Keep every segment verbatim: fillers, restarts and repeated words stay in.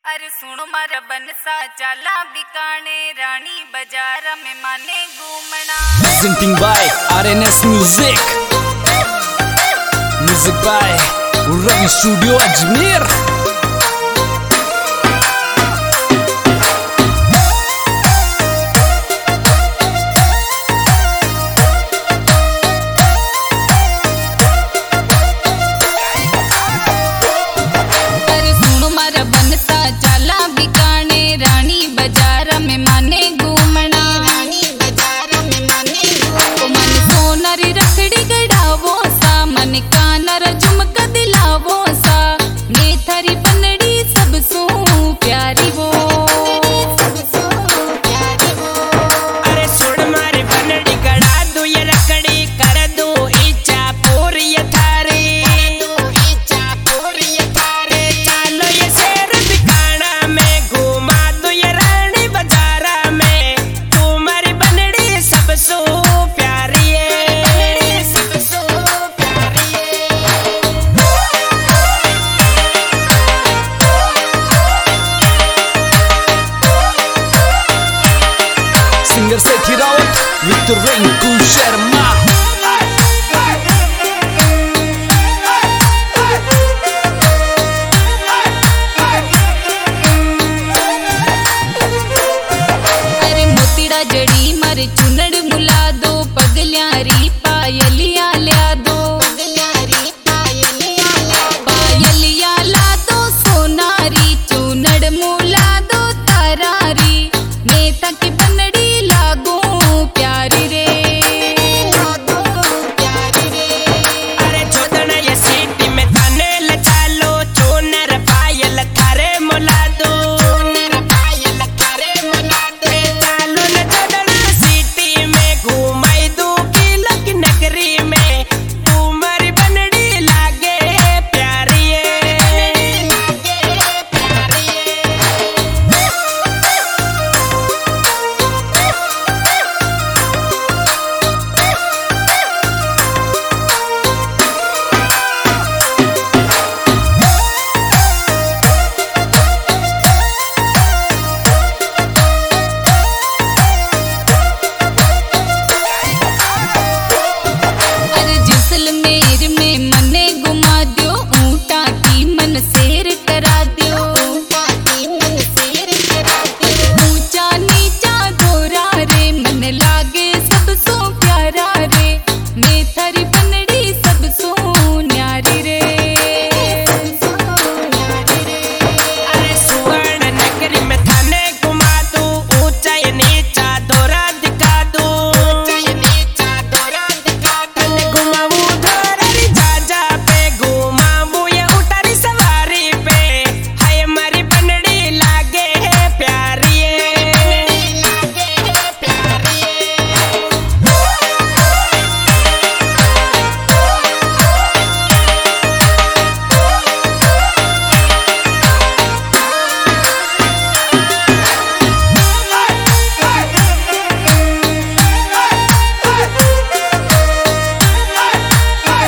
अरे सुनो मारा बनसा चाला बिकाने रानी बाजार में माने घूमना। Presenting by R N S Music. Music by Ravi Studio Ajmer. Singer Sethi Rawat with Rinku Sharma. अरे मोतीड़ा जड़ी मारे चुनड़ मुला दो पगल्यारी पायलिया ल्या दो पायलिया ला दो सोनारी चुनड़ मुला दो तारारी नेता की बनड़ी लागो प्यारी रे अरे जोदन ये सीटी में थाने लचालो चोनर पायल थारे मोला दो चोनर पायल थारे मोला दो चालो न जोदन सीटी में घुमाई दो की लक नगरी में तुम्हारी बनड़ी लागे प्यारी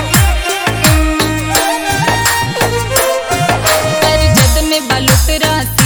बालोतरा